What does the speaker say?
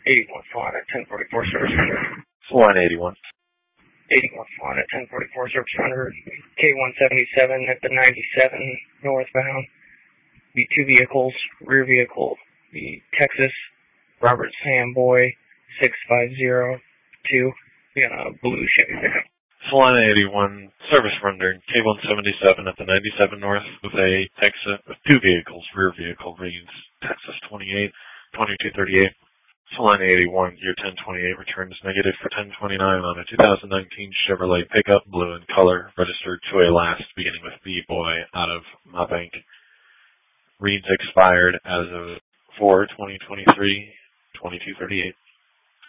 81 Swan at 1044 service under. Swan 81. 81 Swan at 1044 service under. K177 at the 97 northbound. The two vehicles, rear vehicle, the Texas Robert Samboy 6502. We got a blue Chevy pickup. Solana 81, service rendering, K177 at the 97 north with a Texas, with two vehicles, rear vehicle reads Texas 28, 2238. Solana 81, year 1028, returns negative for 1029 on a 2019 Chevrolet pickup, blue in color, registered to a last beginning with B-Boy out of my bank. Reads expired as of 4/2023, 2238.